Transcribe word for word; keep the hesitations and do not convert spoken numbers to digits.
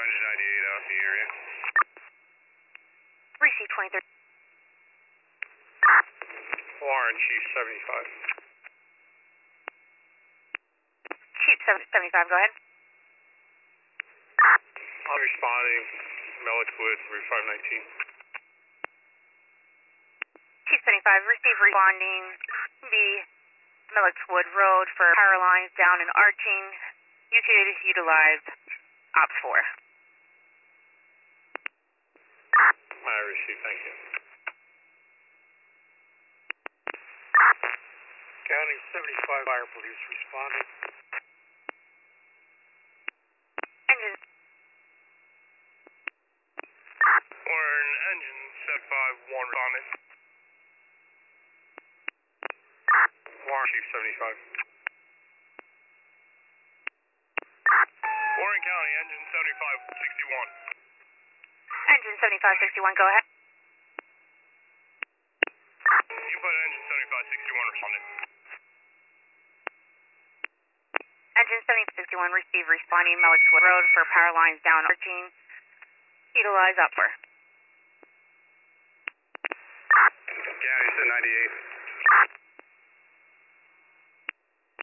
Engine ninety-eight out in the area. Receive twenty-three. Warren, Chief seventy-five. Chief seventy-five, go ahead. I'm responding, Mellickwood, Route five nineteen. Chief seventy-five, receive responding the Mellickwood Road for power lines down and arching. You could utilize Ops four. I receive, thank you. County seventy-five, Fire Police responding. Engine. Warren, Engine seventy-five, one responding. Warren, Chief seventy-five. Warren County, Engine seventy-five sixty-one. Engine seventy-five sixty-one, go ahead. You put Engine seventy-five sixty-one responding. Engine seventy-five sixty-one, receive responding Mellickwood Road for power lines down arching. Utilize up for. County ninety-eight.